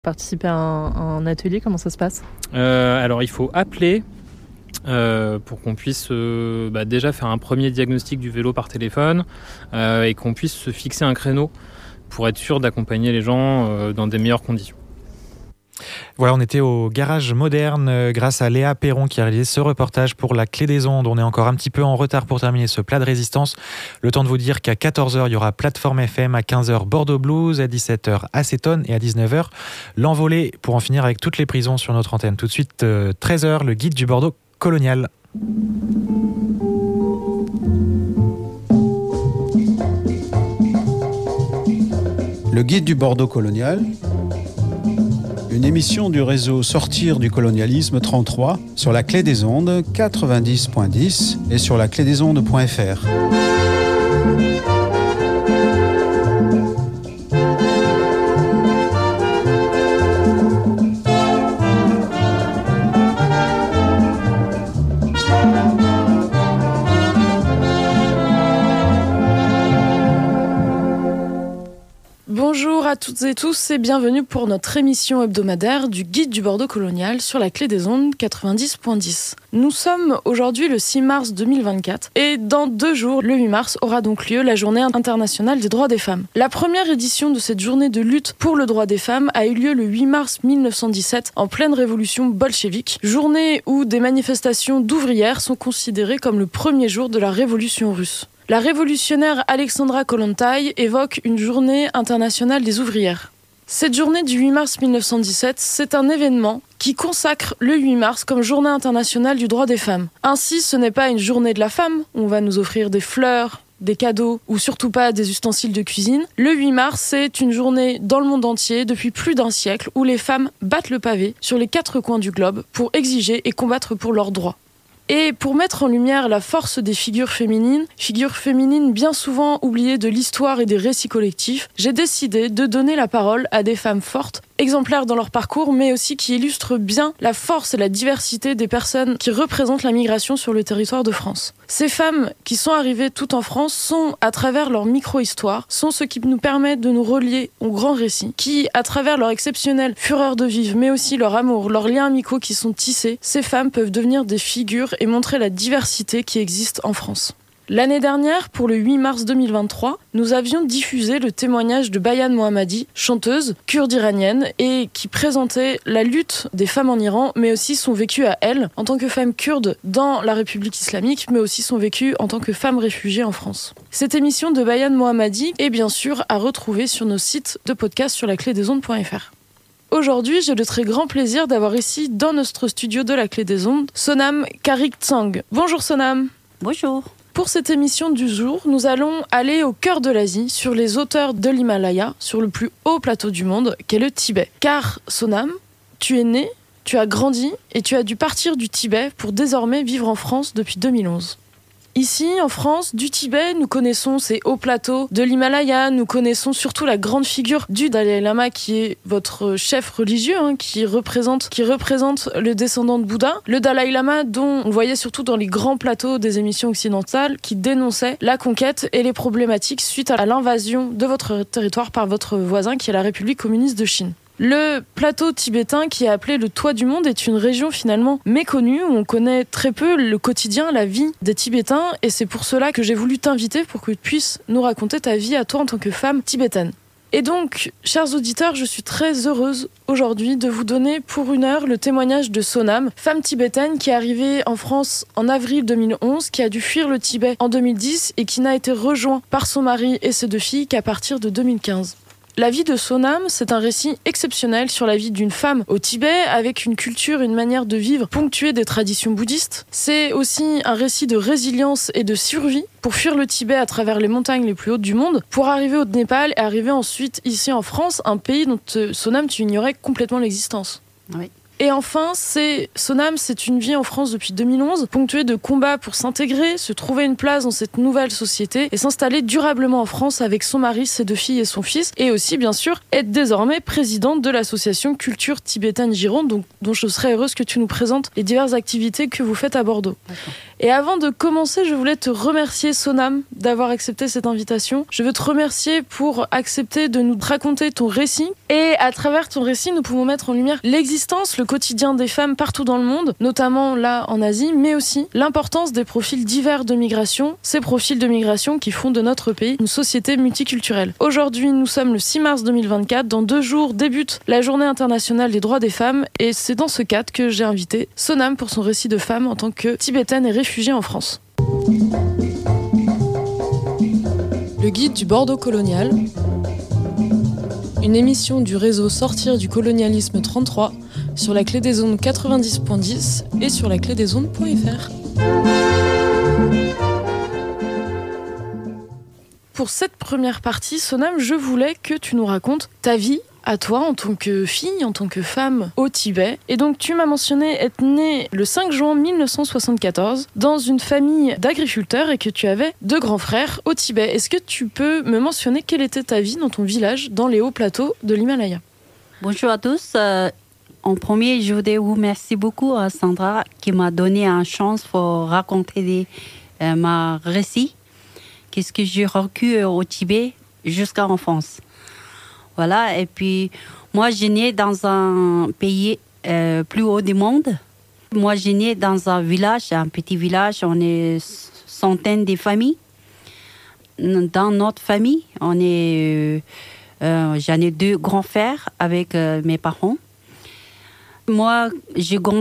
Participer à un atelier, comment ça se passe ? Alors il faut appeler pour qu'on puisse déjà faire un premier diagnostic du vélo par téléphone et qu'on puisse se fixer un créneau pour être sûr d'accompagner les gens dans des meilleures conditions. Voilà, on était au Garage Moderne grâce à Léa Perron qui a réalisé ce reportage pour la Clé des Ondes. On est encore un petit peu en retard pour terminer ce plat de résistance. Le temps de vous dire qu'à 14h, il y aura Plateforme FM, à 15h, Bordeaux Blues, à 17h, Acétone et à 19h, L'Envolée pour en finir avec toutes les prisons sur notre antenne. Tout de suite, 13h, le guide du Bordeaux colonial. Le guide du Bordeaux colonial, une émission du réseau Sortir du colonialisme 33 sur la Clé des Ondes 90.10 et sur laclédesondes.fr. Bonjour à toutes et tous et bienvenue pour notre émission hebdomadaire du guide du Bordeaux colonial sur la Clé des Ondes 90.10. Nous sommes aujourd'hui le 6 mars 2024 et dans 2 jours, le 8 mars, aura donc lieu la Journée internationale des droits des femmes. La première édition de cette journée de lutte pour le droit des femmes a eu lieu le 8 mars 1917 en pleine révolution bolchevique, journée où des manifestations d'ouvrières sont considérées comme le premier jour de la révolution russe. La révolutionnaire Alexandra Kollontai évoque une journée internationale des ouvrières. Cette journée du 8 mars 1917, c'est un événement qui consacre le 8 mars comme journée internationale du droit des femmes. Ainsi, ce n'est pas une journée de la femme, où on va nous offrir des fleurs, des cadeaux ou surtout pas des ustensiles de cuisine. Le 8 mars, c'est une journée dans le monde entier depuis plus d'1 siècle où les femmes battent le pavé sur les 4 coins du globe pour exiger et combattre pour leurs droits. Et pour mettre en lumière la force des figures féminines bien souvent oubliées de l'histoire et des récits collectifs, j'ai décidé de donner la parole à des femmes fortes, exemplaires dans leur parcours, mais aussi qui illustrent bien la force et la diversité des personnes qui représentent la migration sur le territoire de France. Ces femmes qui sont arrivées toutes en France sont, à travers leur micro-histoire, sont ce qui nous permet de nous relier aux grands récits, qui, à travers leur exceptionnelle fureur de vivre, mais aussi leur amour, leurs liens amicaux qui sont tissés, ces femmes peuvent devenir des figures et montrer la diversité qui existe en France. L'année dernière, pour le 8 mars 2023, nous avions diffusé le témoignage de Bayan Mohammadi, chanteuse kurde iranienne, et qui présentait la lutte des femmes en Iran, mais aussi son vécu à elle, en tant que femme kurde dans la République islamique, mais aussi son vécu en tant que femme réfugiée en France. Cette émission de Bayan Mohammadi est bien sûr à retrouver sur nos sites de podcast sur laclédesondes.fr. Aujourd'hui, j'ai le très grand plaisir d'avoir ici, dans notre studio de la Clé des Ondes, Sonam Karik-Tsang. Bonjour Sonam. Bonjour. Pour cette émission du jour, nous allons aller au cœur de l'Asie, sur les hauteurs de l'Himalaya, sur le plus haut plateau du monde, qu'est le Tibet. Car, Sonam, tu es né, tu as grandi et tu as dû partir du Tibet pour désormais vivre en France depuis 2011. Ici, en France, du Tibet, nous connaissons ces hauts plateaux de l'Himalaya, nous connaissons surtout la grande figure du Dalai Lama qui est votre chef religieux, qui représente le descendant de Bouddha. Le Dalai Lama dont on voyait surtout dans les grands plateaux des émissions occidentales qui dénonçait la conquête et les problématiques suite à l'invasion de votre territoire par votre voisin qui est la République communiste de Chine. Le plateau tibétain, qui est appelé le toit du monde, est une région finalement méconnue où on connaît très peu le quotidien, la vie des Tibétains, et c'est pour cela que j'ai voulu t'inviter pour que tu puisses nous raconter ta vie à toi en tant que femme tibétaine. Et donc, chers auditeurs, je suis très heureuse aujourd'hui de vous donner pour 1 heure le témoignage de Sonam, femme tibétaine qui est arrivée en France en avril 2011, qui a dû fuir le Tibet en 2010 et qui n'a été rejoint par son mari et ses 2 filles qu'à partir de 2015. La vie de Sonam, c'est un récit exceptionnel sur la vie d'une femme au Tibet, avec une culture, une manière de vivre ponctuée des traditions bouddhistes. C'est aussi un récit de résilience et de survie pour fuir le Tibet à travers les montagnes les plus hautes du monde, pour arriver au Népal et arriver ensuite ici en France, un pays dont Sonam, tu ignorais complètement l'existence. Oui. Et enfin, Sonam, c'est une vie en France depuis 2011, ponctuée de combats pour s'intégrer, se trouver une place dans cette nouvelle société et s'installer durablement en France avec son mari, ses 2 filles et son fils, et aussi, bien sûr, être désormais présidente de l'association Culture Tibétaine Gironde, dont je serais heureuse que tu nous présentes les diverses activités que vous faites à Bordeaux. D'accord. Et avant de commencer, je voulais te remercier, Sonam, d'avoir accepté cette invitation. Je veux te remercier pour accepter de nous raconter ton récit. Et à travers ton récit, nous pouvons mettre en lumière l'existence, le quotidien des femmes partout dans le monde, notamment là en Asie, mais aussi l'importance des profils divers de migration, ces profils de migration qui font de notre pays une société multiculturelle. Aujourd'hui, nous sommes le 6 mars 2024. Dans 2 jours débute la Journée internationale des droits des femmes et c'est dans ce cadre que j'ai invité Sonam pour son récit de femme en tant que tibétaine et réfugiée en France. Le guide du Bordeaux colonial, une émission du réseau Sortir du colonialisme 33 sur la clé des ondes 90.10 et sur la clé des ondes.fr. Pour cette première partie, Sonam, je voulais que tu nous racontes ta vie à toi en tant que fille, en tant que femme au Tibet. Et donc tu m'as mentionné être née le 5 juin 1974 dans une famille d'agriculteurs et que tu avais 2 grands frères au Tibet. Est-ce que tu peux me mentionner quelle était ta vie dans ton village, dans les hauts plateaux de l'Himalaya ? Bonjour à tous. En premier, je voudrais vous remercier beaucoup à Sandra qui m'a donné une chance pour raconter ma récit. Qu'est-ce que j'ai vécu au Tibet jusqu'à l'enfance. Voilà, et puis moi, j'ai né dans un pays plus haut du monde. Moi, j'ai né dans un village, un petit village, on est centaines de familles. Dans notre famille, j'en ai 2 grands frères avec mes parents. Moi, j'ai grandi